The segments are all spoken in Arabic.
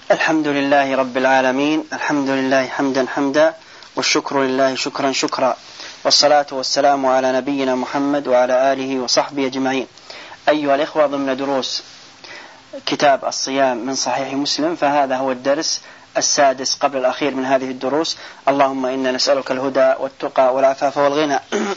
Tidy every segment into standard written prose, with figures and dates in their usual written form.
الحمد لله رب العالمين، الحمد لله حمدا حمدا، والشكر لله شكرا شكرا، والصلاة والسلام على نبينا محمد وعلى آله وصحبه أجمعين. أيها الإخوة، ضمن دروس كتاب الصيام من صحيح مسلم، فهذا هو الدرس السادس قبل الأخير من هذه الدروس. اللهم إنا نسألك الهدى والتقى والعفاف والغنى.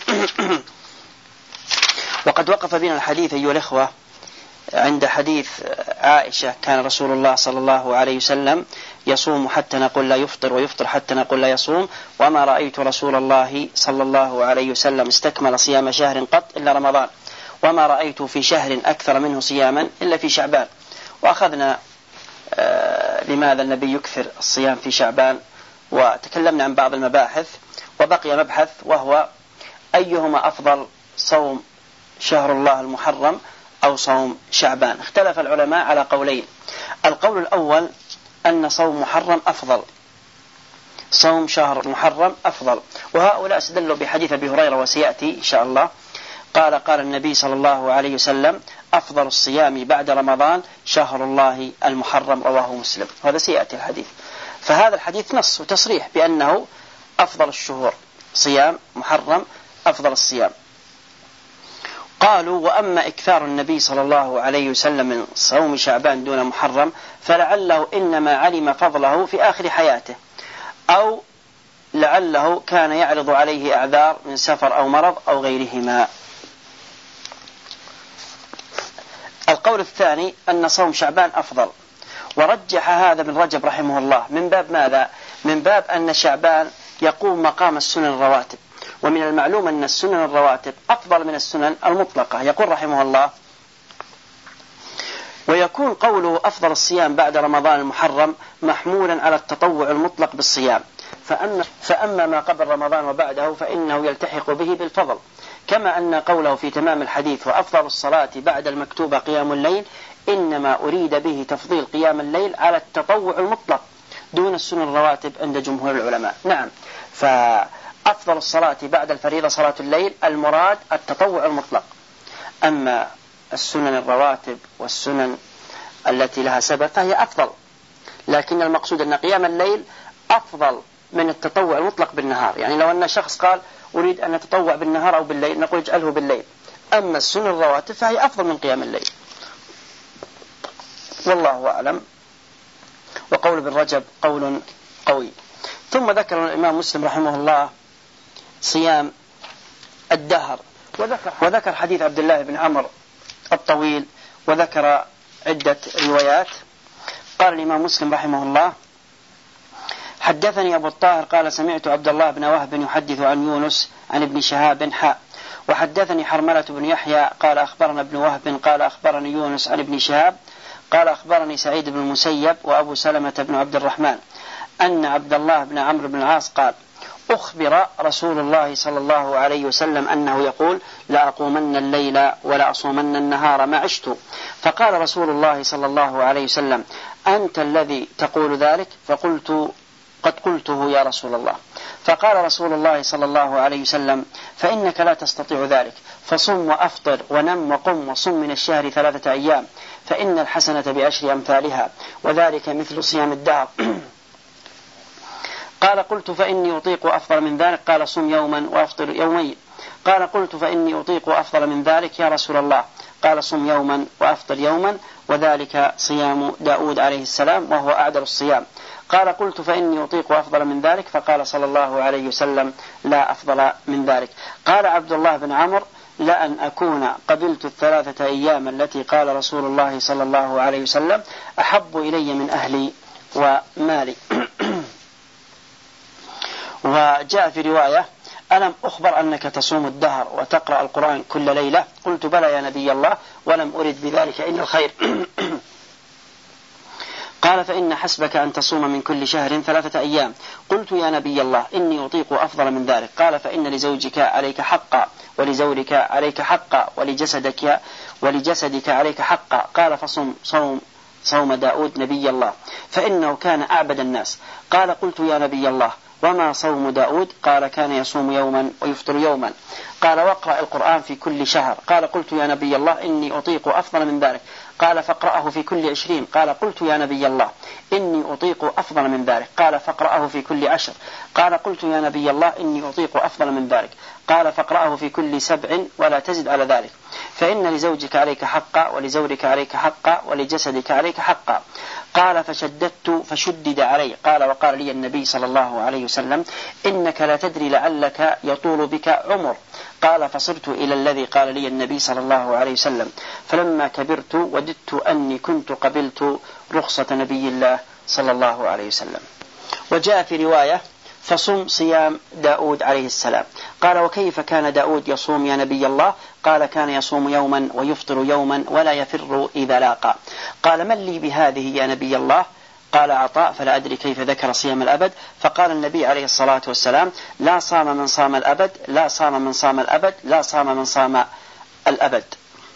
وقد وقف بنا الحديث أيها الإخوة عند حديث عائشة: كان رسول الله صلى الله عليه وسلم يصوم حتى نقول لا يفطر، ويفطر حتى نقول لا يصوم، وما رأيت رسول الله صلى الله عليه وسلم استكمل صيام شهر قط إلا رمضان، وما رأيت في شهر أكثر منه صياما إلا في شعبان. وأخذنا لماذا النبي يكثر الصيام في شعبان، وتكلمنا عن بعض المباحث، وبقي مبحث وهو أيهما أفضل، صوم شهر الله المحرم أو صوم شعبان. اختلف العلماء على قولين. القول الأول أن صوم محرم أفضل، صوم شهر محرم أفضل، وهؤلاء استدلوا بحديث أبي هريرة وسيأتي إن شاء الله. قال النبي صلى الله عليه وسلم: أفضل الصيام بعد رمضان شهر الله المحرم، رواه مسلم. وهذا سيأتي الحديث. فهذا الحديث نص وتصريح بأنه أفضل الشهور صيام محرم، أفضل الصيام. قالوا: وأما إكثار النبي صلى الله عليه وسلم من صوم شعبان دون محرم فلعله إنما علم فضله في آخر حياته، أو لعله كان يعرض عليه أعذار من سفر أو مرض أو غيرهما. القول الثاني أن صوم شعبان أفضل، ورجح هذا ابن رجب رحمه الله. من باب ماذا؟ من باب أن شعبان يقوم مقام السنن الرواتب، ومن المعلوم أن السنن الرواتب أفضل من السنن المطلقة. يقول رحمه الله: ويكون قوله أفضل الصيام بعد رمضان المحرم محمولا على التطوع المطلق بالصيام، فأما ما قبل رمضان وبعده فإنه يلتحق به بالفضل، كما أن قوله في تمام الحديث: وأفضل الصلاة بعد المكتوبة قيام الليل، إنما أريد به تفضيل قيام الليل على التطوع المطلق دون السنن الرواتب عند جمهور العلماء. نعم، فأفضل الصلاة بعد الفريضة صلاة الليل، المراد التطوع المطلق. أما السنن الرواتب والسنن التي لها سبب فهي أفضل، لكن المقصود أن قيام الليل أفضل من التطوع المطلق بالنهار. يعني لو أن شخص قال: أريد أن أتطوع بالنهار أو بالليل، نقول: اجعله بالليل. أما السنن الرواتب فهي أفضل من قيام الليل، والله أعلم. وقول ابن رجب قول قوي. ثم ذكر الإمام مسلم رحمه الله صيام الدهر، وذكر حديث عبد الله بن عمرو الطويل، وذكر عدة روايات. قال الإمام مسلم رحمه الله: حدثني أبو الطاهر قال: سمعت عبد الله بن وهب يحدث عن يونس عن ابن شهاب حاء، وحدثني حرملة بن يحيى قال: أخبرنا ابن وهب قال: أخبرني يونس عن ابن شهاب قال: أخبرني سعيد بن المسيب وأبو سلمة بن عبد الرحمن أن عبد الله بن عمرو بن العاص قال: أخبر رسول الله صلى الله عليه وسلم أنه يقول: لأقومن الليل ولأصومن النهار ما عشت. فقال رسول الله صلى الله عليه وسلم: أنت الذي تقول ذلك؟ فقلت: قد قلته يا رسول الله. فقال رسول الله صلى الله عليه وسلم: فإنك لا تستطيع ذلك، فصم وأفطر ونم وقم وصم من الشهر 3 أيام، فإن الحسنة ب10 أمثالها، وذلك مثل صيام الدهر. قال: قلت: فإني أطيق أفضل من ذلك. قال: صم يوما وأفطر يومين. قال: قلت: فإني أطيق أفضل من ذلك يا رسول الله. قال: صم يوما وأفطر يوما، وذلك صيام داود عليه السلام، وهو أعدل الصيام. قال: قلت: فإني أطيق أفضل من ذلك. فقال صلى الله عليه وسلم: لا أفضل من ذلك. قال عبد الله بن عمرو: لأن أكون قبلت 3 أيام التي قال رسول الله صلى الله عليه وسلم أحب إلي من أهلي ومالي. وجاء في رواية: ألم أخبر أنك تصوم الدهر وتقرأ القرآن كل ليلة؟ قلت: بلى يا نبي الله، ولم أرد بذلك إلا الخير. قال: فإن حسبك أن تصوم من كل شهر 3 أيام. قلت: يا نبي الله، إني أطيق أفضل من ذلك. قال: فإن لزوجك عليك حقا، ولزورك عليك حقا، ولجسدك عليك حقا. قال: فصم صوم داود نبي الله، فإنه كان أعبد الناس. قال: قلت: يا نبي الله، وما صوم داود؟ قال كان يصوم يوما ويفطر يوما. قال واقرأ القرآن في كل شهر. قال قلت يا نبي الله إني أطيق أفضل من ذلك. قال فاقرأه في كل 20. قال قلت يا نبي الله إني أطيق أفضل من ذلك. قال فاقرأه في كل 10. قال قلت يا نبي الله إني أطيق أفضل من ذلك. قال فاقرأه في كل 7 ولا تزد على ذلك، فإن لزوجك عليك حقا، ولزورك عليك حقا، ولجسدك عليك حقا. قال فشددت فشدد علي. قال وقال لي النبي صلى الله عليه وسلم إنك لا تدري لعلك يطول بك عمر. قال فصرت إلى الذي قال لي النبي صلى الله عليه وسلم، فلما كبرت وددت أني كنت قبلت رخصة نبي الله صلى الله عليه وسلم. وجاء في رواية فصم صيام داود عليه السلام. قال وكيف كان داود يصوم يا نبي الله؟ قال كان يصوم يوما ويفطر يوما ولا يفر إذا لاقى. قال من لي بهذه يا نبي الله؟ قال عطاء فلا أدري كيف ذكر صيام الأبد. فقال النبي عليه الصلاة والسلام لا صام من صام الأبد، لا صام من صام الأبد، لا صام من صام الأبد.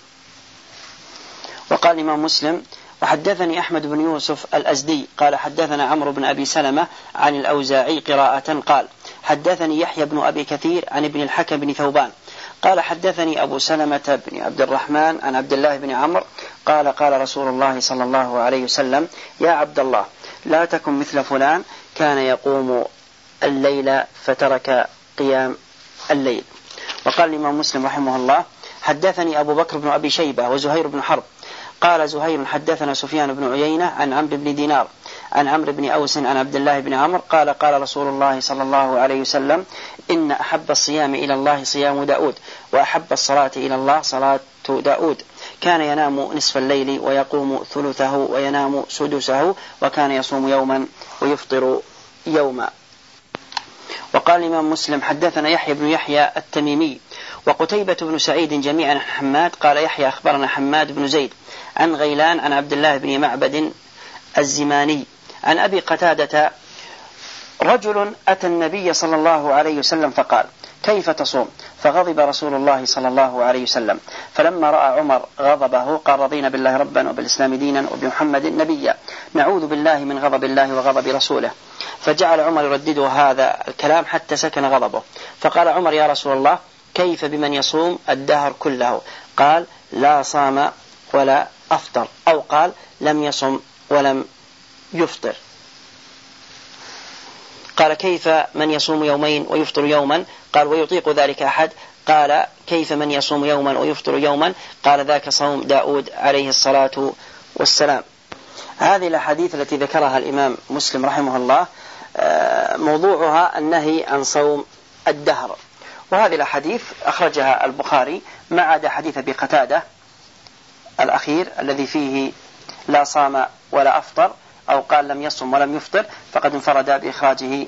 وقال الإمام مسلم وحدثني أحمد بن يوسف الأزدي قال حدثنا عمرو بن أبي سلمة عن الأوزاعي قراءة قال حدثني يحيى بن أبي كثير عن ابن الحكم بن ثوبان قال حدثني أبو سلمة بن عبد الرحمن عن عبد الله بن عمرو قال قال رسول الله صلى الله عليه وسلم يا عبد الله لا تكن مثل فلان كان يقوم الليل فترك قيام الليل. وقال الإمام مسلم رحمه الله حدثني أبو بكر بن أبي شيبة وزهير بن حرب قال زهير حدثنا سفيان بن عيينة عن عمرو بن دينار عن عمرو بن أوس عن عبد الله بن عمرو قال قال رسول الله صلى الله عليه وسلم إن أحب الصيام إلى الله صيام داود، وأحب الصلاة إلى الله صلاة داود. كان ينام نصف الليل ويقوم ثلثه وينام سدسه، وكان يصوم يوما ويفطر يوما. وقال الإمام مسلم حدثنا يحيى بن يحيى التميمي وقتيبة بن سعيد جميعا عن حماد قال يحيى أخبرنا حماد بن زيد عن غيلان عن عبد الله بن معبد الزماني عن أبي قتادة رجل أتى النبي صلى الله عليه وسلم فقال كيف تصوم؟ فغضب رسول الله صلى الله عليه وسلم. فلما رأى عمر غضبه قال رضينا بالله ربا وبالإسلام دينا وبمحمد نبيا نعوذ بالله من غضب الله وغضب رسوله. فجعل عمر يردده هذا الكلام حتى سكن غضبه. فقال عمر يا رسول الله كيف بمن يصوم الدهر كله؟ قال لا صام ولا أفطر، أو قال لم يصم ولم يفطر. قال كيف من يصوم يومين ويفطر يوما؟ قال ويطيق ذلك أحد؟ قال كيف من يصوم يوما ويفطر يوما؟ قال ذاك صوم داود عليه الصلاة والسلام. هذه الأحاديث التي ذكرها الإمام مسلم رحمه الله موضوعها النهي عن صوم الدهر، وهذه الأحاديث أخرجها البخاري ما عدا حديث أبي قتادة الأخير الذي فيه لا صام ولا أفطر، أو قال لم يصم ولم يفطر، فقد انفرد بإخراجه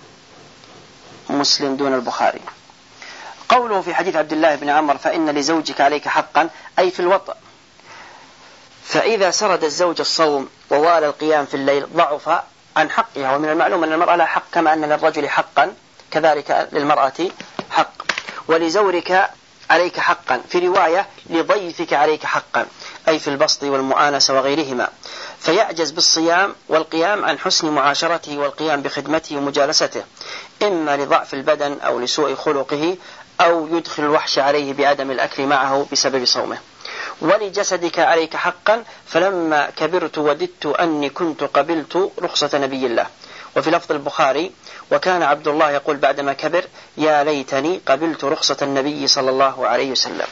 مسلم دون البخاري. قوله في حديث عبد الله بن عمر فإن لزوجك عليك حقا أي في الوطء، فإذا سرد الزوج الصوم ووالى القيام في الليل ضعف عن حقها. ومن المعلوم أن المرأة لها حق كما أن للرجل حقا كذلك للمرأة حق. ولزورك عليك حقا، في رواية لضيفك عليك حقا أي في البسط والمؤانسة وغيرهما، فيعجز بالصيام والقيام عن حسن معاشرته والقيام بخدمته ومجالسته، إما لضعف البدن أو لسوء خلقه أو يدخل الوحش عليه بعدم الأكل معه بسبب صومه. ولجسدك عليك حقا، فلما كبرت وددت أني كنت قبلت رخصة نبي الله. وفي لفظ البخاري وكان عبد الله يقول بعدما كبر يا ليتني قبلت رخصة النبي صلى الله عليه وسلم.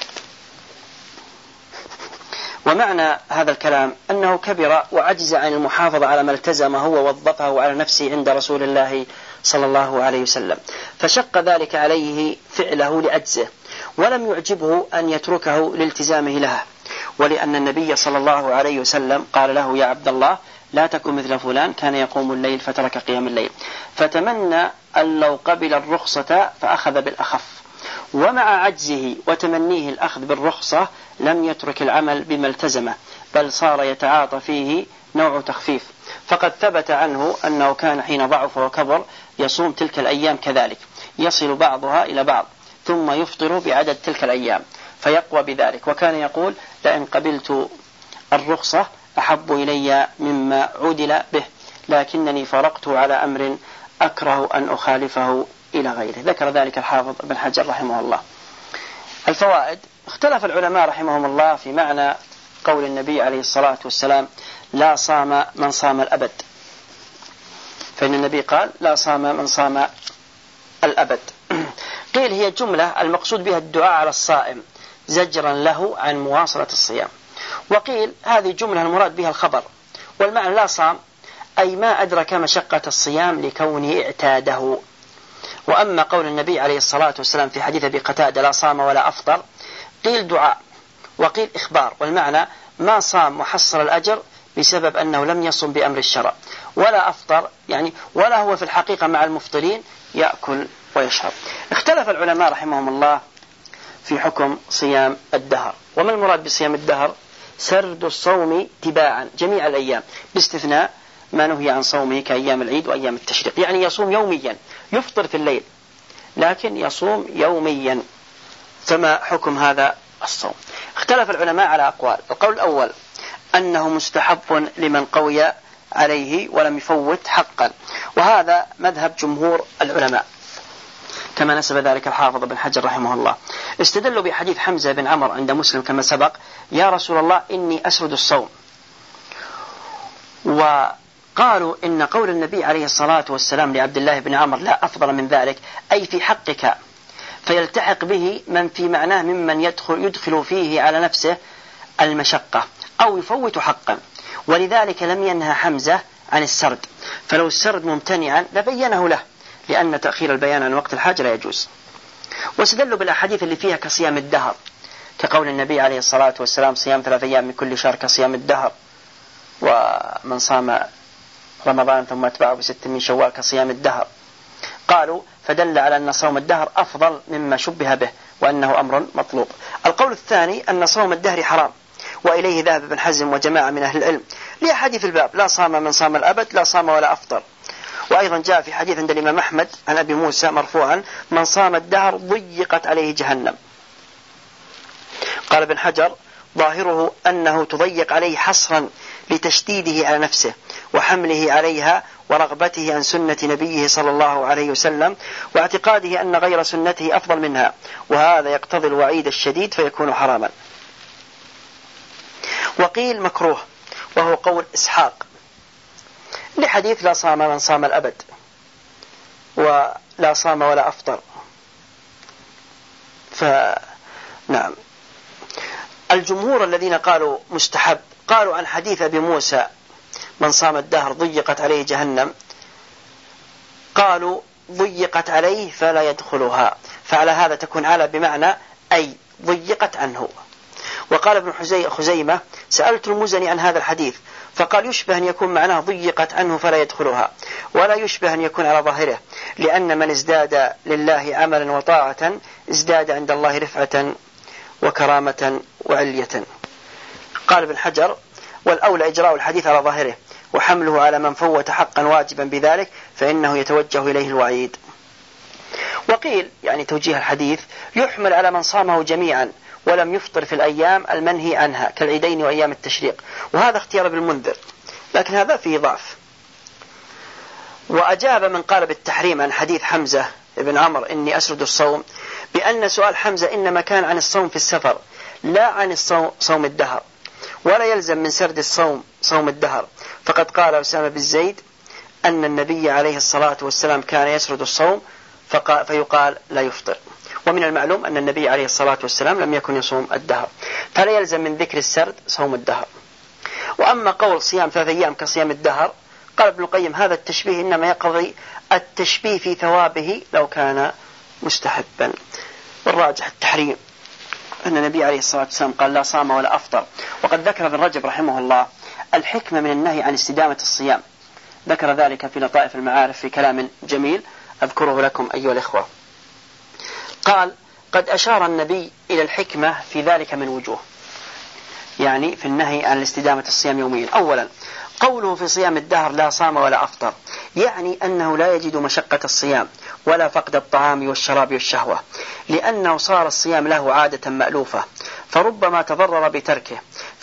ومعنى هذا الكلام أنه كبر وعجز عن المحافظة على ما التزمه ووظفه على نفسه عند رسول الله صلى الله عليه وسلم، فشق ذلك عليه فعله لعجزه، ولم يعجبه أن يتركه لالتزامه لها، ولأن النبي صلى الله عليه وسلم قال له يا عبد الله لا تكن مثل فلان كان يقوم الليل فترك قيام الليل، فتمنى أن لو قبل الرخصة فأخذ بالأخف، ومع عجزه وتمنيه الأخذ بالرخصة لم يترك العمل بما التزمه، بل صار يتعاطى فيه نوع تخفيف. فقد ثبت عنه أنه كان حين ضعف وكبر يصوم تلك الأيام كذلك، يصل بعضها إلى بعض ثم يفطر بعدد تلك الأيام فيقوى بذلك، وكان يقول لئن قبلت الرخصة أحب إلي مما عدل به، لكنني فرقت على أمر أكره أن أخالفه إلى غيره. ذكر ذلك الحافظ ابن حجر رحمه الله. الفوائد: اختلف العلماء رحمهم الله في معنى قول النبي عليه الصلاة والسلام: لا صام من صام الأبد. فإن النبي قال: لا صام من صام الأبد. قيل هي جملة المقصود بها الدعاء على الصائم زجرا له عن مواصلة الصيام. وقيل هذه جملة المراد بها الخبر، والمعنى لا صام أي ما أدرك مشقة الصيام لكونه اعتاده. وأما قول النبي عليه الصلاة والسلام في حديث أبي قتادة: لا صام ولا أفطر، قيل دعاء وقيل إخبار، والمعنى ما صام وحصل الأجر بسبب أنه لم يصم بأمر الشرع، ولا أفطر يعني ولا هو في الحقيقة مع المفطرين يأكل ويشرب. اختلف العلماء رحمهم الله في حكم صيام الدهر. وما المراد بصيام الدهر؟ سرد الصوم تباعا جميع الأيام باستثناء ما نهي عن صومه كأيام العيد وأيام التشريق، يعني يصوم يوميا، يفطر في الليل لكن يصوم يوميا. فما حكم هذا الصوم؟ اختلف العلماء على أقوال. القول الأول أنه مستحب لمن قوي عليه ولم يفوت حقا، وهذا مذهب جمهور العلماء كما نسب ذلك الحافظ ابن حجر رحمه الله. استدلوا بحديث حمزة بن عمر عند مسلم كما سبق: يا رسول الله إني أسرد الصوم. وقالوا إن قول النبي عليه الصلاة والسلام لعبد الله بن عمر: لا أفضل من ذلك، أي في حقك، فيلتحق به من في معناه ممن يدخل فيه على نفسه المشقة أو يفوت حقا، ولذلك لم ينهى حمزة عن السرد، فلو السرد ممتنعا لبينه له، لأن تأخير البيان عن وقت الحاجة لا يجوز. واستدلوا بالأحاديث اللي فيها كصيام الدهر، كقول النبي عليه الصلاة والسلام: صيام 3 أيام من كل شهر كصيام الدهر، ومن صام رمضان ثم اتبعه ب6 من شوال كصيام الدهر. قالوا فدل على أن صوم الدهر أفضل مما شبه به، وأنه أمر مطلوب. القول الثاني أن صوم الدهر حرام، وإليه ذهب ابن حزم وجماعة من أهل العلم لأحاديث الباب: لا صام من صام الأبد، لا صام ولا أفطر. وأيضا جاء في حديث عند الإمام أحمد عن أبي موسى مرفوعا: من صام الدهر ضيقت عليه جهنم. قال ابن حجر: ظاهره أنه تضيق عليه حصرا لتشديده على نفسه وحمله عليها ورغبته عن سنة نبيه صلى الله عليه وسلم، واعتقاده أن غير سنته أفضل منها، وهذا يقتضي الوعيد الشديد فيكون حراما. وقيل مكروه، وهو قول إسحاق لحديث: لا صام من صام الأبد، ولا صام ولا أفطر. فنعم، الجمهور الذين قالوا مستحب قالوا عن حديث أبي موسى: من صام الدهر ضيقت عليه جهنم، قالوا ضيقت عليه فلا يدخلها، فعلى هذا تكون على بمعنى أي ضيقت عنه. وقال ابن خزيمة: سألت المزني عن هذا الحديث فقال: يشبه أن يكون معناه ضيقت عنه فلا يدخلها، ولا يشبه أن يكون على ظاهره، لأن من ازداد لله عملا وطاعة ازداد عند الله رفعة وكرامة وعلية. قال ابن حجر: والأولى إجراء الحديث على ظاهره وحمله على من فوت حقا واجبا بذلك، فإنه يتوجه إليه الوعيد. وقيل يعني توجيه الحديث يحمل على من صامه جميعا ولم يفطر في الأيام المنهي عنها كالعيدين وأيام التشريق، وهذا اختيار ابن المنذر، لكن هذا فيه ضعف. وأجاب من قال بالتحريم عن حديث حمزة ابن عمر: إني أسرد الصوم، بأن سؤال حمزة إنما كان عن الصوم في السفر لا عن صوم الدهر، ولا يلزم من سرد الصوم صوم الدهر، فقد قال أسامة بن زيد أن النبي عليه الصلاة والسلام كان يسرد الصوم فيقال لا يفطر. ومن المعلوم أن النبي عليه الصلاة والسلام لم يكن يصوم الدهر، فلا يلزم من ذكر السرد صوم الدهر. وأما قول صيام 3 أيام كصيام الدهر، قال ابن القيم: هذا التشبيه إنما يقضي التشبيه في ثوابه لو كان مستحبا، والراجح التحريم، أن النبي عليه الصلاة والسلام قال: لا صام ولا أفطر. وقد ذكر ابن رجب رحمه الله الحكمة من النهي عن استدامة الصيام، ذكر ذلك في لطائف المعارف في كلام جميل أذكره لكم أيها الإخوة. قال: قد أشار النبي إلى الحكمة في ذلك من وجوه، يعني في النهي عن الاستدامة الصيام يوميا. أولا، قوله في صيام الدهر: لا صام ولا أفطر، يعني أنه لا يجد مشقة الصيام ولا فقد الطعام والشراب والشهوة، لأنه صار الصيام له عادة مألوفة، فربما تضرر بتركه،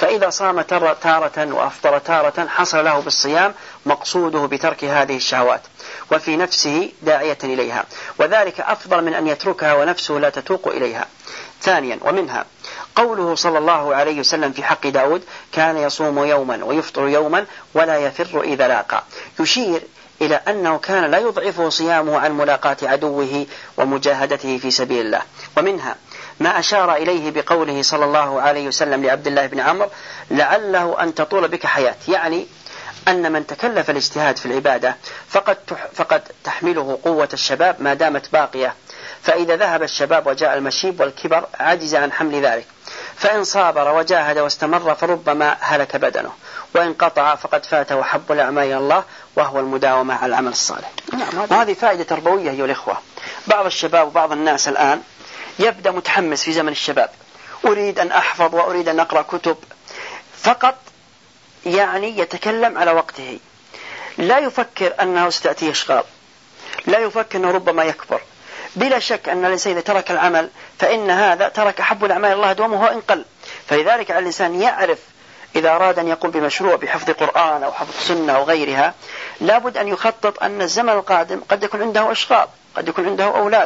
فإذا صام تارة وأفطر تارة حصل له بالصيام مقصوده بترك هذه الشهوات وفي نفسه داعية إليها، وذلك أفضل من أن يتركها ونفسه لا تتوق إليها. ثانيا، ومنها قوله صلى الله عليه وسلم في حق داود: كان يصوم يوما ويفطر يوما ولا يفر إذا لاقى، يشير إلى أنه كان لا يضعفه صيامه عن ملاقاة عدوه ومجاهدته في سبيل الله. ومنها ما أشار إليه بقوله صلى الله عليه وسلم لعبد الله بن عمرو: لعله أن تطول بك حياة، يعني أن من تكلف الاجتهاد في العبادة فقد تحمله قوة الشباب ما دامت باقية، فإذا ذهب الشباب وجاء المشيب والكبر عجز عن حمل ذلك، فإن صابر وجاهد واستمر فربما هلك بدنه، وإن قطع فقد فات وحب الأعمال إلى الله وهو المداومة على العمل الصالح. وهذه فائدة تربوية أيها الإخوة. بعض الشباب وبعض الناس الآن يبدأ متحمس في زمن الشباب: أريد أن أحفظ وأريد أن أقرأ كتب، فقط يعني يتكلم على وقته، لا يفكر أنه ستأتيه أشغال، لا يفكر أنه ربما يكبر. بلا شك أن الإنسان إذا ترك العمل فإن هذا ترك أحب الأعمال الله دومه إن قل. فلذلك على الإنسان يعرف إذا أراد أن يقوم بمشروع بحفظ قرآن أو حفظ سنة أو غيرها، لابد أن يخطط أن الزمن القادم قد يكون عنده أشغال، قد يكون عنده أولاد،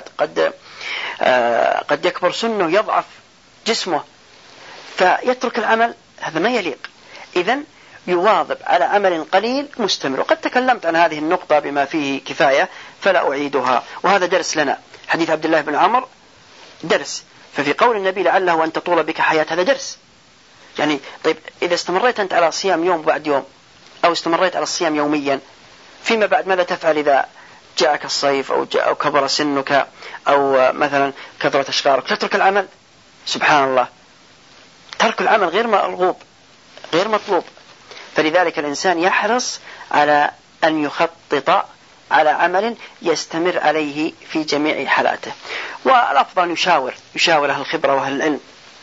قد يكبر سنه، يضعف جسمه، فيترك العمل، هذا ما يليق. إذن يواظب على عمل قليل مستمر. وقد تكلمت عن هذه النقطة بما فيه كفاية فلا أعيدها، وهذا درس لنا. حديث عبد الله بن عمرو درس، ففي قول النبي: لعله أن تطول بك حياة، هذا درس. يعني طيب، إذا استمريت أنت على صيام يوم بعد يوم أو استمريت على الصيام يوميا، فيما بعد ماذا تفعل إذا جاءك الصيف أو كبر سنك أو مثلا كثرت أشغالك؟ تترك العمل؟ سبحان الله، ترك العمل غير مرغوب، غير مطلوب. فلذلك الإنسان يحرص على أن يخطط على عمل يستمر عليه في جميع حالاته، والأفضل يشاور أهل الخبرة وأهل العلم.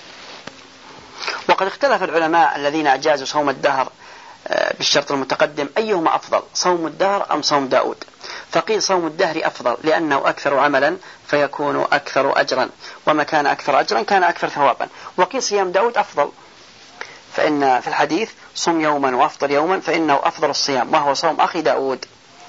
وقد اختلف العلماء الذين أجازوا صوم الدهر بالشرط المتقدم أيهما أفضل، صوم الدهر أم صوم داود؟ فقيل صوم الدهر أفضل لأنه أكثر عملا فيكون أكثر أجرا، وما كان أكثر أجرا كان أكثر ثوابا. وقيل صيام داود أفضل، فإن في الحديث: صم يوما وأفطر يوما فإنه أفضل الصيام وهو صوم أخي داود.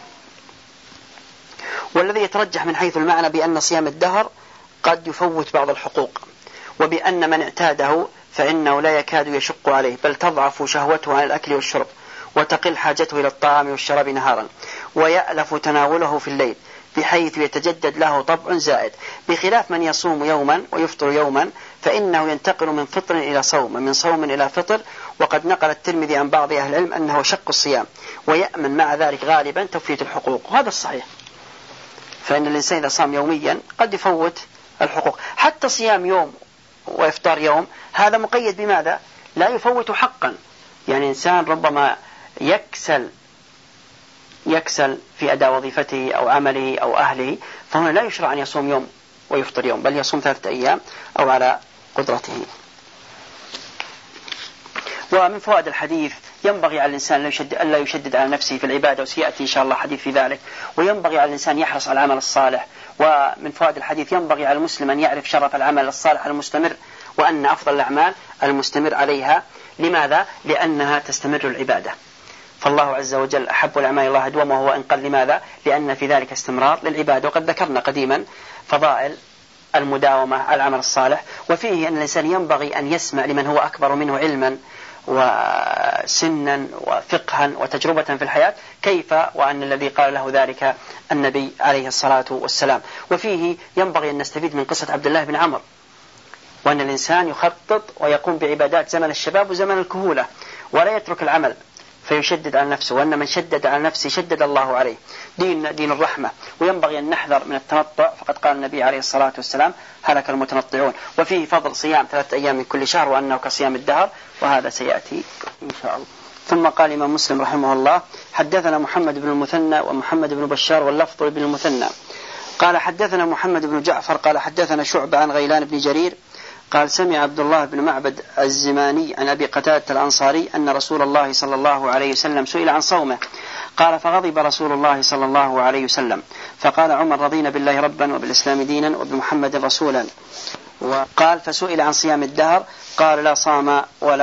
والذي يترجح من حيث المعنى بأن صيام الدهر قد يفوت بعض الحقوق، وبأن من اعتاده فإنه لا يكاد يشق عليه، بل تضعف شهوته عن الأكل والشرب وتقل حاجته إلى الطعام والشراب نهارا، ويألف تناوله في الليل بحيث يتجدد له طبع زائد، بخلاف من يصوم يوما ويفطر يوما فإنه ينتقل من فطر إلى صوم، من صوم إلى فطر. وقد نقل الترمذي عن بعض أهل العلم أنه شق الصيام، ويأمن مع ذلك غالبا تفويت الحقوق، وهذا الصحيح. فإن الإنسان إذا صام يوميا قد يفوت الحقوق. حتى صيام يوم وإفطار يوم هذا مقيد بماذا؟ لا يفوت حقا. يعني إنسان ربما يكسل في أداء وظيفته أو عمله أو أهله، فهنا لا يشرع أن يصوم يوم ويفطر يوم، بل يصوم 3 أيام أو على قدرته. ومن فوائد الحديث ينبغي على الإنسان ألا يشدد على نفسه في العبادة، وسيأتي إن شاء الله حديث في ذلك. وينبغي على الإنسان يحرص على العمل الصالح. ومن فوائد الحديث ينبغي على المسلم أن يعرف شرف العمل الصالح المستمر، وأن أفضل الأعمال المستمر عليها. لماذا؟ لأنها تستمر العبادة، فالله عز وجل أحب الأعمال الله أدومه وإن قل. لماذا؟ لأن في ذلك استمرار للعبادة. وقد ذكرنا قديما فضائل المداومة على العمل الصالح، وفيه أن الإنسان ينبغي أن يسمع لمن هو أكبر منه علما وسنا وفقها وتجربة في الحياة، كيف وأن الذي قال له ذلك النبي عليه الصلاة والسلام. وفيه ينبغي أن نستفيد من قصة عبد الله بن عمرو، وأن الإنسان يخطط ويقوم بعبادات زمن الشباب وزمن الكهولة، ولا يترك العمل فيشدد على نفسه، وأن من شدد على نفسه شدد الله عليه. دين الرحمة. وينبغي أن نحذر من التنطع، فقد قال النبي عليه الصلاة والسلام: هلك المتنطعون. وفيه فضل صيام 3 أيام من كل شهر وأنه كصيام الدهر، وهذا سيأتي إن شاء الله. ثم قال الإمام مسلم رحمه الله: حدثنا محمد بن المثنى ومحمد بن بشار واللفظ بن المثنى قال حدثنا محمد بن جعفر قال حدثنا شعبة عن غيلان بن جرير قال سمع عبد الله بن معبد الزماني عن أبي قتادة الأنصاري أن رسول الله صلى الله عليه وسلم سئل عن صومه، قال فغضب رسول الله صلى الله عليه وسلم، فقال عمر: رضينا بالله ربا وبالإسلام دينا وبمحمد رسولا. وقال فسئل عن صيام الدهر قال: لا صام ولا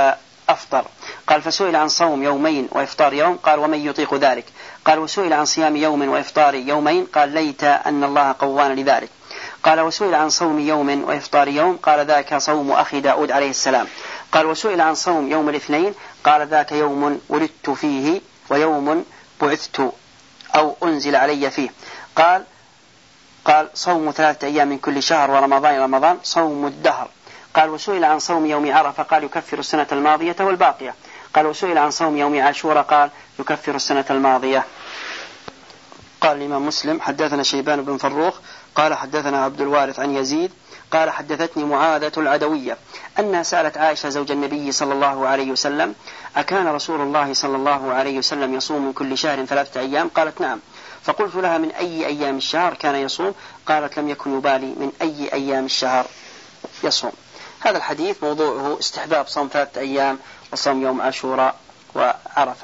أفطر. قال فسئل عن صوم يومين وإفطار يوم قال ومن يطيق ذلك. قال وسئل عن صيام يوم وإفطار يومين قال ليت أن الله قوان لذلك. قال وسئل عن صوم يوم وإفطار يوم قال ذاك صوم أخي داود عليه السلام. قال وسئل عن صوم يوم الاثنين قال ذاك يوم ولدت فيه ويوم بعثت أو أنزل علي فيه. قال صوم 3 أيام من كل شهر ورمضان صوم الدهر. قال وسئل عن صوم يوم عرفة قال يكفر السنة الماضية والباقية. قال وسئل عن صوم يوم عاشوراء قال يكفر السنة الماضية. قال الإمام مسلم حدثنا شيبان بن فروخ قال حدثنا عبد الوارث عن يزيد قال حدثتني معاذة العدوية أنها سألت عائشة زوج النبي صلى الله عليه وسلم أكان رسول الله صلى الله عليه وسلم يصوم من كل شهر 3 أيام؟ قالت نعم. فقلت لها من أي أيام الشهر كان يصوم؟ قالت لم يكن يبالي من أي أيام الشهر يصوم. هذا الحديث موضوعه استحباب صوم 3 أيام وصوم يوم عاشوراء وعرفة.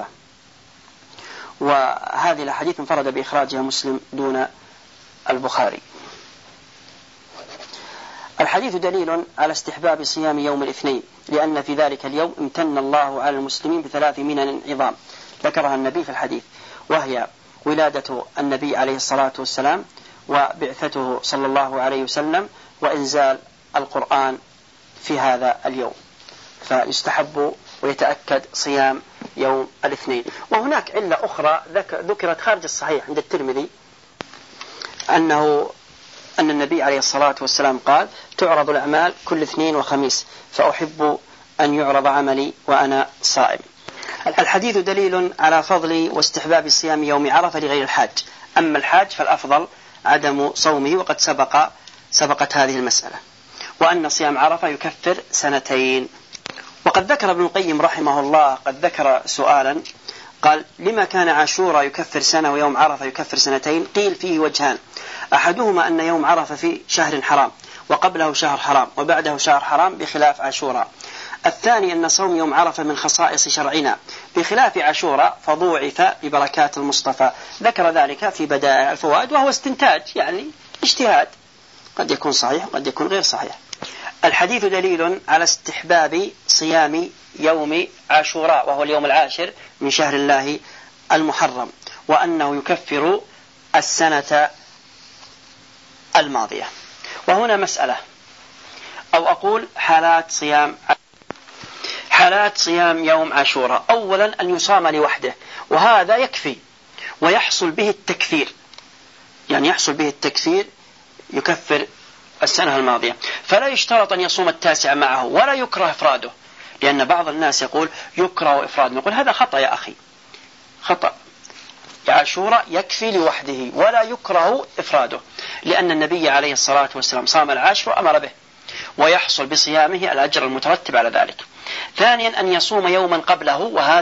وهذه الحديث انفرد بإخراجها مسلم دون البخاري. الحديث دليل على استحباب صيام يوم الاثنين لأن في ذلك اليوم امتن الله على المسلمين ب3 منن عظام ذكرها النبي في الحديث، وهي ولادة النبي عليه الصلاة والسلام وبعثته صلى الله عليه وسلم وإنزال القرآن في هذا اليوم، فيستحب ويتأكد صيام يوم الاثنين. وهناك علة أخرى ذكرت خارج الصحيح عند الترمذي أن النبي عليه الصلاة والسلام قال تعرض الأعمال كل اثنين وخميس فأحب أن يعرض عملي وأنا صائم. الحديث دليل على فضل واستحباب صيام يوم عرفة لغير الحاج، أما الحاج فالأفضل عدم صومه وقد سبقت هذه المسألة، وأن صيام عرفة يكفر 2 سنين. وقد ذكر ابن القيم رحمه الله قد ذكر سؤالا قال لما كان عاشوراء يكفر 1 سنة ويوم عرفة يكفر 2 سنين؟ قيل فيه وجهان، أحدهما أن يوم عرفة في شهر حرام وقبله شهر حرام وبعده شهر حرام بخلاف عاشوراء. الثاني أن صوم يوم عرفة من خصائص شرعنا بخلاف عاشوراء فضوعف ببركات المصطفى. ذكر ذلك في بدائع الفوائد وهو استنتاج يعني اجتهاد قد يكون صحيح قد يكون غير صحيح. الحديث دليل على استحباب صيام يوم عاشوراء وهو اليوم 10 من شهر الله المحرم، وأنه يكفر السنة الماضية. وهنا مسألة أو أقول حالات صيام يوم عاشوراء. أولا أن يصام لوحده وهذا يكفي ويحصل به التكفير، يعني يحصل به التكفير يكفر السنة الماضية، فلا يشترط أن يصوم 9 معه ولا يكره إفراده، لأن بعض الناس يقول يكره إفراده، نقول هذا خطأ يا أخي، خطأ. عاشوراء يكفي لوحده ولا يكره إفراده، لأن النبي عليه الصلاة والسلام صام 10 وأمر به ويحصل بصيامه الأجر المترتب على ذلك. ثانيا أن يصوم يوما قبله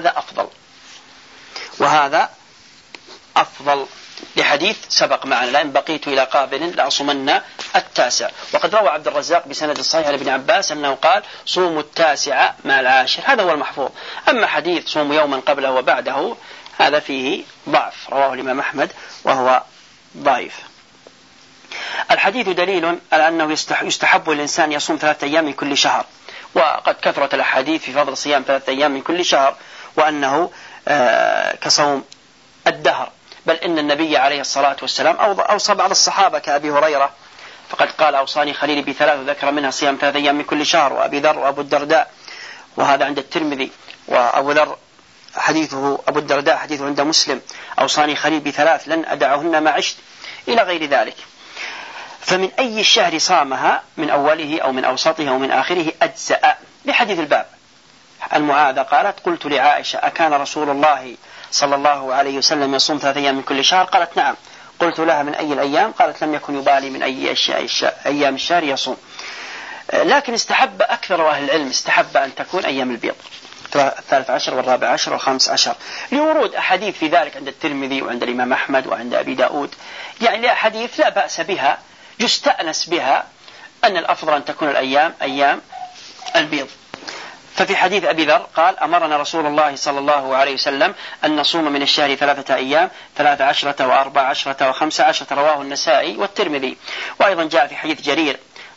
وهذا أفضل لحديث سبق معنا لئن بقيت إلى قابل لأصومن 9. وقد روى عبد الرزاق بسند صحيح لابن عباس أنه قال صوموا 9 مع 10، هذا هو المحفوظ. أما حديث صوم يوما قبله وبعده هذا فيه ضعف، رواه الإمام أحمد وهو ضعيف. الحديث دليل على أنه يستحب الإنسان يصوم 3 أيام من كل شهر، وقد كثرت الأحاديث في فضل صيام 3 أيام من كل شهر وأنه كصوم الدهر، بل إن النبي عليه الصلاة والسلام أوصى بعض الصحابة كأبي هريرة فقد قال أوصاني خليلي ب3 وذكر منها صيام 3 أيام من كل شهر، وأبي ذر وأبو الدرداء، وهذا عند الترمذي، وأبو ذر حديثه أبو الدرداء حديثه عند مسلم أوصاني خليل ب3 لن أدعهن ما عشت إلى غير ذلك. فمن أي الشهر صامها من أوله أو من أوسطه أو من آخره أجزأ. بحديث الباب المعاذة قالت قلت لعائشة أكان رسول الله صلى الله عليه وسلم يصوم 3 أيام من كل شهر؟ قالت نعم. قلت لها من أي الأيام؟ قالت لم يكن يبالي من أي أيام الشهر يصوم. لكن استحب أكثر أهل العلم استحب أن تكون أيام البيض 13 و14 و15 لورود أحاديث في ذلك عند الترمذي وعند الإمام أحمد وعند أبي داود، يعني أحاديث لا بأس بها يستأنس بها أن الأفضل أن تكون الأيام أيام البيض. ففي حديث أبي ذر قال أمرنا رسول الله صلى الله عليه وسلم أن نصوم من الشهر 3 أيام 13 و14 و15، رواه النسائي والترمذي. وأيضا جاء في حديث جرير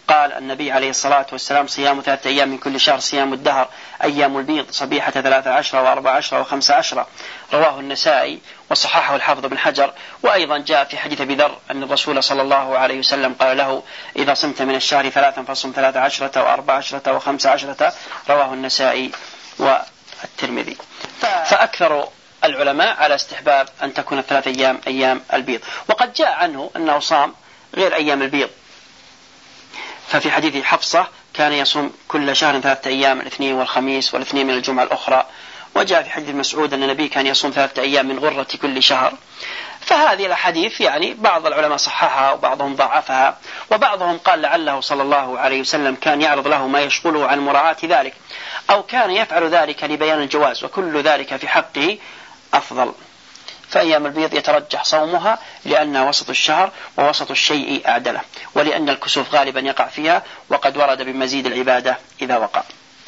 قال النبي عليه الصلاة والسلام: صيام 3 أيام من كل شهر صيام الدهر، أيام البيض صبيحة 13 و14 و15. رواه النسائي وصححه الحافظ بن حجر. وأيضا جاء في حديث أبي ذر أن الرسول صلى الله عليه وسلم قال له: إذا صمت من الشهر 3 فصم 13 و14 و15. رواه النسائي والترمذي. فأكثر العلماء على استحباب أن تكون 3 أيام أيام البيض. وقد جاء عنه أنه صام غير أيام البيض، ففي حديث حفصة كان يصوم كل شهر 3 أيام، الاثنين والخميس والاثنين من الجمعة الأخرى. وجاء في حديث مسعود أن النبي كان يصوم 3 أيام من غرة كل شهر. فهذه الحديث يعني بعض العلماء صححها وبعضهم ضعفها، وبعضهم قال لعله صلى الله عليه وسلم كان يعرض له ما يشغله عن مراعاة ذلك، أو كان يفعل ذلك لبيان الجواز، وكل ذلك في حقه أفضل. فأيام البيض يترجح صومها لأنها وسط الشهر، ووسط الشيء أعدله، ولأن الكسوف غالبا يقع فيها، وقد ورد بمزيد العبادة إذا وقع.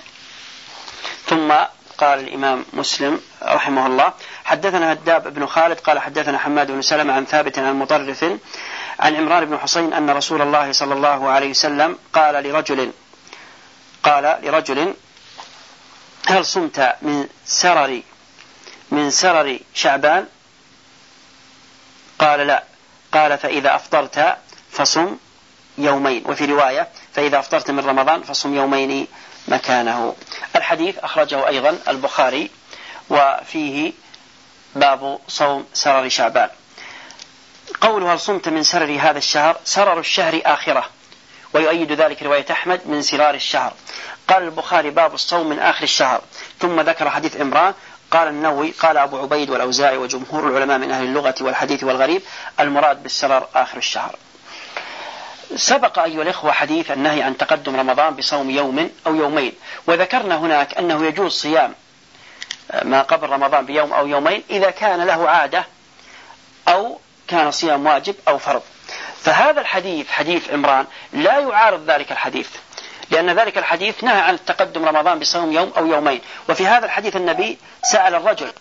ثم قال الإمام مسلم رحمه الله: حدثنا هداب بن خالد قال حدثنا حماد بن سلمة عن ثابت عن مطرف عن عمران بن حسين أن رسول الله صلى الله عليه وسلم قال لرجل: هل صمت من سرر شعبان؟ قال: لا. قال: فإذا أفطرت فصم يومين. وفي رواية: فإذا أفطرت من رمضان فصم يومين مكانه. الحديث أخرجه أيضا البخاري، وفيه باب صوم سرر شعبان. قوله: هل صمت من سرر هذا الشهر؟ سرر الشهر آخرة، ويؤيد ذلك رواية أحمد من سرار الشهر. قال البخاري: باب الصوم من آخر الشهر. ثم ذكر حديث عمران. قال النووي: قال أبو عبيد والأوزاعي وجمهور العلماء من أهل اللغة والحديث والغريب المراد بالسرر آخر الشهر. سبق أيها الإخوة حديث النهي عن تقدم رمضان بصوم يوم أو يومين، وذكرنا هناك أنه يجوز صيام ما قبل رمضان بيوم أو يومين إذا كان له عادة، أو كان صيام واجب أو فرض. فهذا الحديث حديث عمران لا يعارض ذلك الحديث، لأن ذلك الحديث نهى عن تقدم رمضان بصوم يوم أو يومين. وفي هذا الحديث النبي سأل الرجل: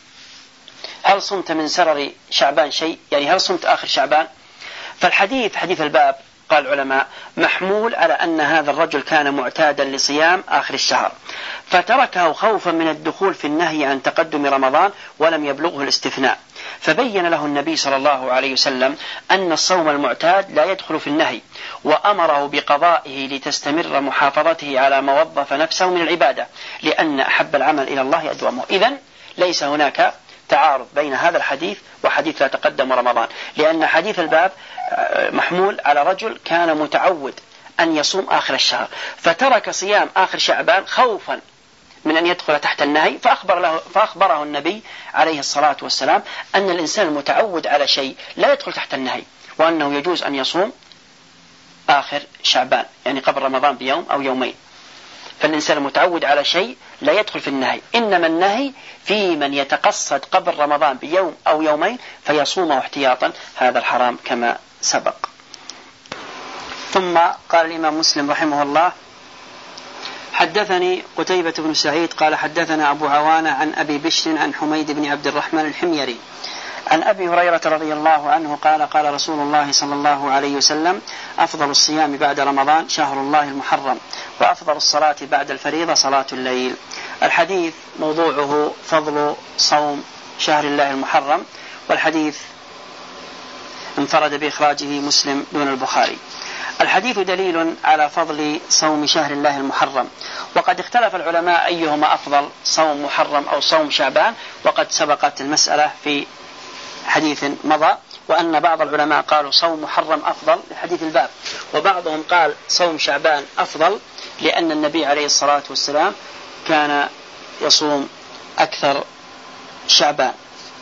هل صمت من سرر شعبان شيء؟ يعني هل صمت آخر شعبان؟ فالحديث حديث الباب قال العلماء محمول على أن هذا الرجل كان معتادا لصيام آخر الشهر، فتركه خوفا من الدخول في النهي عن تقدم رمضان ولم يبلغه الاستثناء، فبين له النبي صلى الله عليه وسلم أن الصوم المعتاد لا يدخل في النهي، وأمره بقضائه لتستمر محافظته على ما وظف نفسه من العبادة، لأن أحب العمل إلى الله أدومه. إذن ليس هناك تعارض بين هذا الحديث وحديث لا تقدم رمضان، لأن حديث الباب محمول على رجل كان متعود أن يصوم آخر الشهر، فترك صيام آخر شعبان خوفا من أن يدخل تحت النهي، فأخبره النبي عليه الصلاة والسلام أن الإنسان المتعود على شيء لا يدخل تحت النهي، وأنه يجوز أن يصوم آخر شعبان يعني قبل رمضان بيوم أو يومين. فالإنسان المتعود على شيء لا يدخل في النهي، إنما النهي في من يتقصد قبل رمضان بيوم أو يومين فيصومه احتياطا، هذا الحرام كما سبق. ثم قال الإمام مسلم رحمه الله: حدثني قتيبة بن سعيد قال حدثنا أبو عوانة عن أبي بشر عن حميد بن عبد الرحمن الحميري عن أبي هريرة رضي الله عنه قال: قال رسول الله صلى الله عليه وسلم: أفضل الصيام بعد رمضان شهر الله المحرم، وأفضل الصلاة بعد الفريضة صلاة الليل. الحديث موضوعه فضل صوم شهر الله المحرم، والحديث انفرد بإخراجه مسلم دون البخاري. الحديث دليل على فضل صوم شهر الله المحرم، وقد اختلف العلماء أيهما أفضل، صوم محرم أو صوم شعبان، وقد سبقت المسألة في حديث مضى، وأن بعض العلماء قالوا صوم محرم أفضل لحديث الباب، وبعضهم قال صوم شعبان أفضل لأن النبي عليه الصلاة والسلام كان يصوم أكثر شعبان،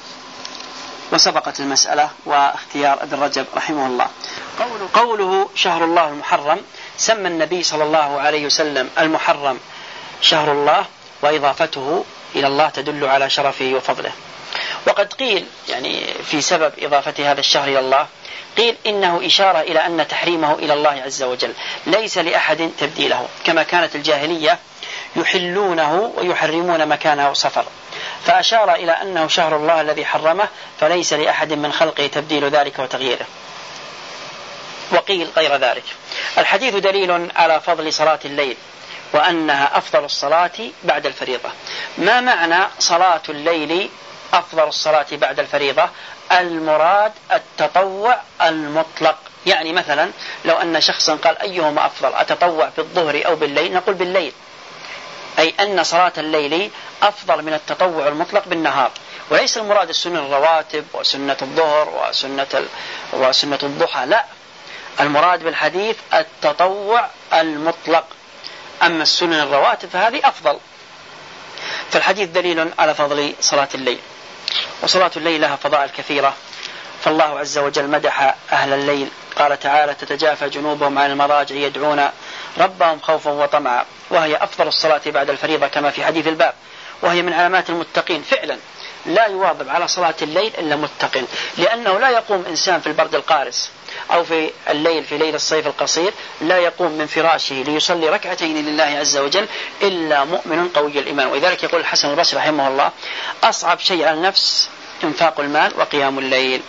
وسبقت المسألة واختيار ابن رجب رحمه الله. قوله شهر الله المحرم، سمى النبي صلى الله عليه وسلم المحرم شهر الله، وإضافته إلى الله تدل على شرفه وفضله. وقد قيل يعني في سبب إضافة هذا الشهر إلى الله، قيل إنه إشارة إلى أن تحريمه إلى الله عز وجل ليس لأحد تبديله، كما كانت الجاهلية يحلونه ويحرمون مكانه سفر، فأشار إلى أنه شهر الله الذي حرمه، فليس لأحد من خلقه تبديل ذلك وتغييره. وقيل غير ذلك. الحديث دليل على فضل صلاة الليل وأنها أفضل الصلاة بعد الفريضة. ما معنى صلاة الليل أفضل الصلاة بعد الفريضة؟ المراد التطوع المطلق. يعني مثلا لو أن شخصا قال أيهما أفضل، أتطوع بالظهر أو بالليل؟ نقول بالليل، أي أن صلاة الليل أفضل من التطوع المطلق بالنهار. وليس المراد السنن الرواتب وسنة الظهر وسنة الضحى، لا، المراد بالحديث التطوع المطلق. أما السنن الرواتب فهذه أفضل. فالحديث دليل على فضل صلاة الليل. وصلاة الليل لها فضائل كثيرة، فالله عز وجل مدح أهل الليل، قال تعالى: تتجافى جنوبهم عن المضاجع يدعون ربهم خوفا وطمعا، وهي أفضل الصلاة بعد الفريضة كما في حديث الباب، وهي من علامات المتقين. فعلا لا يواظب على صلاة الليل إلا متق، لأنه لا يقوم إنسان في البرد القارس أو في الليل في ليل الصيف القصير، لا يقوم من فراشه ليصلي ركعتين لله عز وجل إلا مؤمن قوي الإيمان. ولذلك يقول الحسن البصري رحمه الله: أصعب شيء على النفس إنفاق المال وقيام الليل.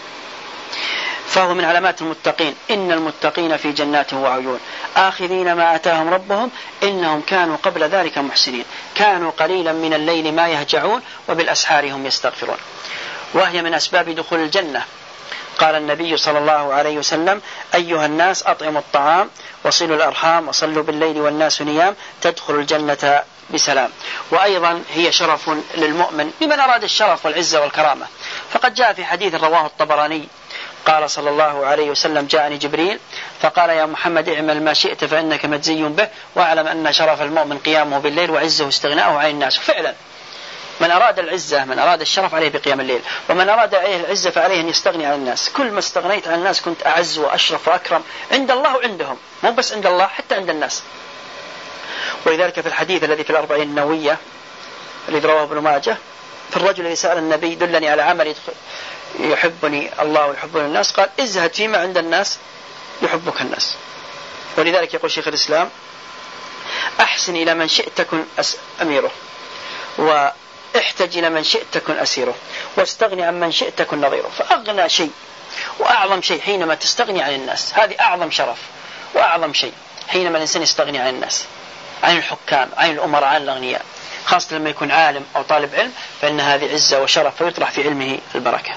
فهو من علامات المتقين: إن المتقين في جنات وعيون آخذين ما آتاهم ربهم إنهم كانوا قبل ذلك محسنين كانوا قليلا من الليل ما يهجعون وبالأسحار هم يستغفرون. وهي من أسباب دخول الجنة. قال النبي صلى الله عليه وسلم: أيها الناس أطعموا الطعام وصلوا الأرحام وصلوا بالليل والناس نيام تدخل الجنة بسلام. وأيضا هي شرف للمؤمن لمن أراد الشرف والعزة والكرامة. فقد جاء في حديث رواه الطبراني قال صلى الله عليه وسلم: جاءني جبريل فقال: يا محمد اعمل ما شئت فإنك مجزي به، واعلم أن شرف المؤمن قيامه بالليل وعزه استغناءه عن الناس. فعلا من أراد العزة من أراد الشرف عليه بقيام الليل، ومن أراد عليه العزة فعليه أن يستغني عن الناس. كل ما استغنيت عن الناس كنت أعز وأشرف وأكرم عند الله وعندهم، مو بس عند الله حتى عند الناس. ولذلك في الحديث الذي في الأربعين النووية الذي رواه ابن ماجه في الرجل الذي سأل النبي: دلني على عمل يحبني الله ويحبني الناس، قال: ازهد فيما عند الناس يحبك الناس. ولذلك يقول شيخ الإسلام: أحسن إلى من شئت تكن أميره، واحتج إلى من شئت تكن أسيره، واستغني عن من شئت تكن نظيره. فأغنى شيء وأعظم شيء حينما تستغني عن الناس، هذه أعظم شرف وأعظم شيء حينما الإنسان يستغني عن الناس، عن الحكام، عن الأمراء، عن الأغنياء، خاصة لما يكون عالم أو طالب علم، فإن هذه عزة وشرف ويطرح في علمه البركة.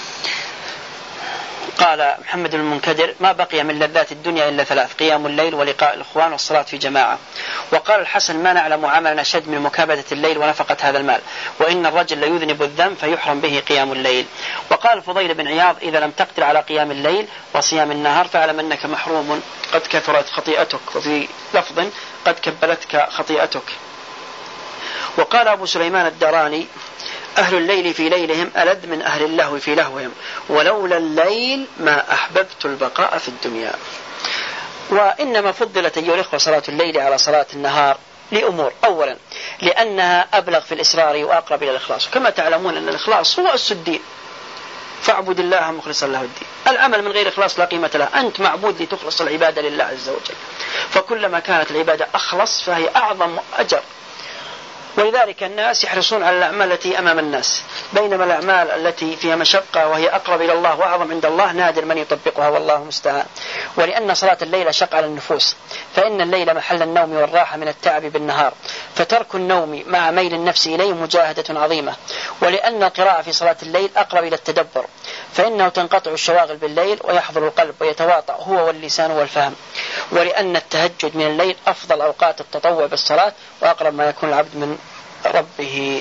قال محمد بن المنكدر: ما بقي من لذات الدنيا إلا ثلاث: قيام الليل ولقاء الإخوان والصلاة في جماعة. وقال الحسن: ما نعلم عملا أشد من مكابدة الليل ونفقة هذا المال، وإن الرجل ليذنب الذنب فيحرم به قيام الليل. وقال الفضيل بن عياض: إذا لم تقدر على قيام الليل وصيام النهار فاعلم أنك محروم، قد كثرت خطيئتك، وفي لفظ: قد كبلتك خطيئتك. وقال أبو سليمان الدراني: أهل الليل في ليلهم ألذ من أهل اللهو في لهوهم، ولولا الليل ما أحببت البقاء في الدنيا. وإنما فضلت أيها الإخوة صلاة الليل على صلاة النهار لأمور: أولا لأنها أبلغ في الإصرار وأقرب إلى الإخلاص، كما تعلمون أن الإخلاص هو أس الدين، فاعبد الله مخلصا له الدين. العمل من غير إخلاص لا قيمة له، أنت معبود لتخلص العبادة لله عز وجل، فكلما كانت العبادة أخلص فهي أعظم أجر. ولذلك الناس يحرصون على الأعمال التي أمام الناس، بينما الأعمال التي فيها مشقة وهي أقرب إلى الله وأعظم عند الله نادر من يطبقها، والله المستعان. ولأن صلاة الليل شق على النفوس، فإن الليل محل النوم والراحة من التعب بالنهار، فترك النوم مع ميل النفس إليه مجاهدة عظيمة. ولأن القراءة في صلاة الليل أقرب إلى التدبر، فإنه تنقطع الشواغل بالليل ويحضر القلب ويتواطأ هو واللسان والفهم. ولأن التهجد من الليل أفضل أوقات التطوع بالصلاة وأقرب ما يكون العبد من ربه.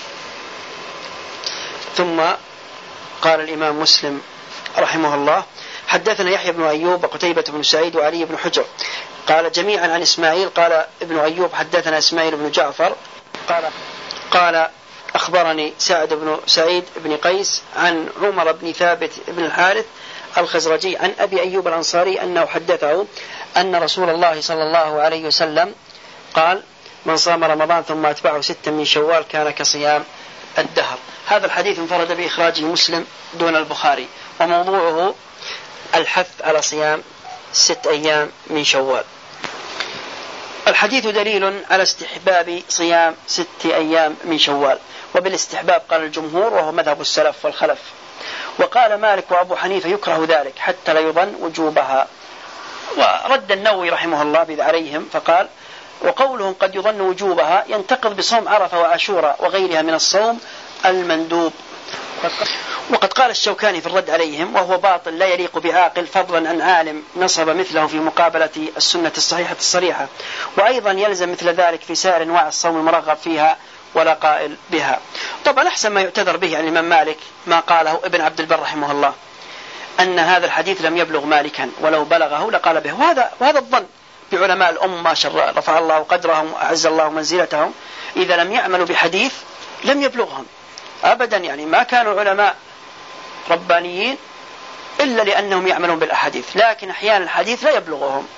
ثم قال الإمام مسلم رحمه الله: حدثنا يحيى بن أيوب وقتيبة بن سعيد وعلي بن حجر قال جميعا عن إسماعيل. قال ابن أيوب: حدثنا إسماعيل بن جعفر قال أخبرني سعد بن سعيد بن قيس عن عمر بن ثابت بن الحارث الخزرجي عن أبي أيوب الأنصاري أنه حدثه أن رسول الله صلى الله عليه وسلم قال: من صام رمضان ثم أتبعه 6 من شوال كان كصيام الدهر. هذا الحديث انفرد بإخراجه مسلم دون البخاري، وموضوعه الحث على صيام 6 أيام من شوال. الحديث دليل على استحباب صيام 6 أيام من شوال، وبالاستحباب قال الجمهور، وهو مذهب السلف والخلف. وقال مالك وأبو حنيفة يكره ذلك حتى لا يظن وجوبها. ورد النووي رحمه الله عليهم فقال: وقولهم قد يظن وجوبها ينتقض بصوم عرفة وعاشوراء وغيرها من الصوم المندوب. وقد قال الشوكاني في الرد عليهم: وهو باطل لا يليق بعاقل، فضلا عن عالم نصب مثله في مقابلة السنة الصحيحة الصريحة، وأيضا يلزم مثل ذلك في سائر أنواع الصوم المرغب فيها ولا قائل بها. طبعا أحسن ما يعتذر به عن الإمام مالك ما قاله ابن عبد البر رحمه الله، أن هذا الحديث لم يبلغ مالكا، ولو بلغه لقال به. وهذا الظن بعلماء الأمة ما شاء رفع الله قدرهم وأعز الله منزلتهم، إذا لم يعملوا بحديث لم يبلغهم أبدا. يعني ما كانوا علماء ربانيين إلا لأنهم يعملون بالأحاديث، لكن أحيانا الحديث لا يبلغهم.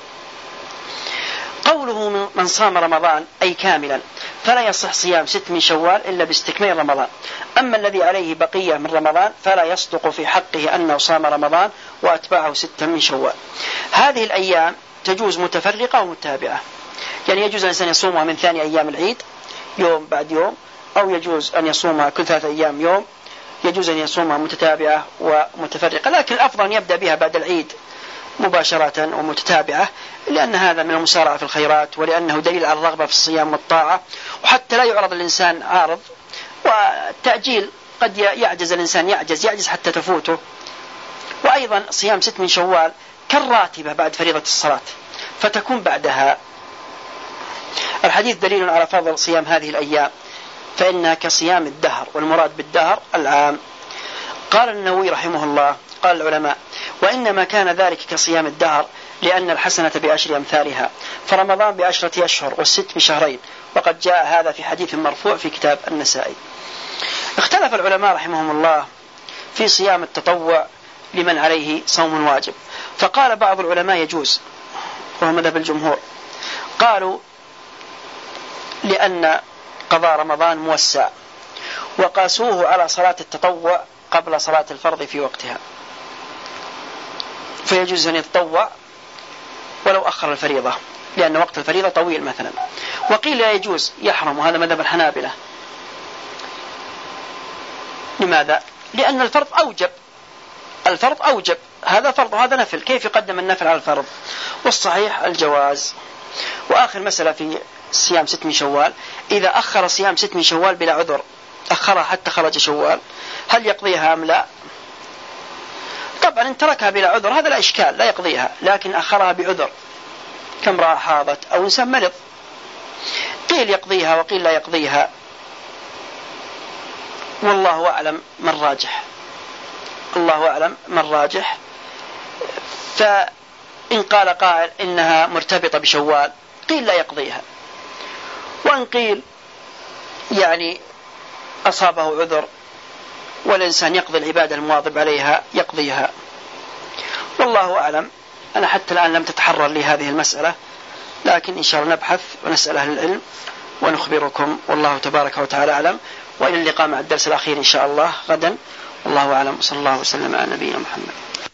قوله من صام رمضان أي كاملا، فلا يصح صيام 6 من شوال إلا باستكمال رمضان. أما الذي عليه بقية من رمضان فلا يصدق في حقه أنه صام رمضان وأتبعه 6 من شوال. هذه الأيام تجوز متفرقة ومتابعة، يعني يجوز الإنسان يصومها من ثاني أيام العيد يوم بعد يوم، أو يجوز أن يصومها كل 3 أيام يوم، يجوز أن يصومها متتابعة ومتفرقة، لكن الأفضل أن يبدأ بها بعد العيد مباشرة ومتتابعة، لأن هذا من المسارعة في الخيرات، ولأنه دليل على الرغبة في الصيام والطاعة، وحتى لا يعرض الإنسان عارض. والتأجيل قد يعجز الإنسان، يعجز حتى تفوته. وأيضا صيام 6 من شوال كالراتبة بعد فريضة الصلاة، فتكون بعدها. الحديث دليل على فضل صيام هذه الأيام، فإنها كصيام الدهر، والمراد بالدهر العام. قال النووي رحمه الله: قال العلماء: وإنما كان ذلك كصيام الدهر لأن الحسنة ب10 أمثالها، فرمضان ب10 أشهر والست بشهرين، وقد جاء هذا في حديث مرفوع في كتاب النسائي. اختلف العلماء رحمهم الله في صيام التطوع لمن عليه صوم واجب، فقال بعض العلماء يجوز، وهو مذهب الجمهور. قالوا لأن قضاء رمضان موسع، وقاسوه على صلاة التطوع قبل صلاة الفرض في وقتها، فيجوز أن يتطوع ولو أخر الفريضة، لأن وقت الفريضة طويل مثلا. وقيل لا يجوز، يحرم، وهذا مذهب الحنابلة. لماذا؟ لأن الفرض أوجب، هذا فرض وهذا نفل، كيف يقدم النفل على الفرض؟ والصحيح الجواز. وآخر مسألة في صيام 6 من شوال: إذا أخر صيام 6 من شوال بلا عذر، أخرها حتى خرج شوال، هل يقضيها أم لا؟ طبعا إن تركها بلا عذر هذا لا إشكال، لا يقضيها، لكن أخرها بعذر كامرأة حاضت أو إنسان مرض، قيل يقضيها وقيل لا يقضيها، والله أعلم من راجح. الله أعلم من راجح. فإن قال قائل إنها مرتبطة بشوال قيل لا يقضيها، وإن قيل يعني أصابه عذر والإنسان يقضي العبادة المواظب عليها يقضيها، والله أعلم. أنا حتى الآن لم تتحرر لي هذه المسألة، لكن إن شاء الله نبحث ونسأل أهل العلم ونخبركم، والله تبارك وتعالى أعلم. وإلى اللقاء مع الدرس الأخير إن شاء الله غدا، والله أعلم، صلى الله وسلم على نبينا محمد.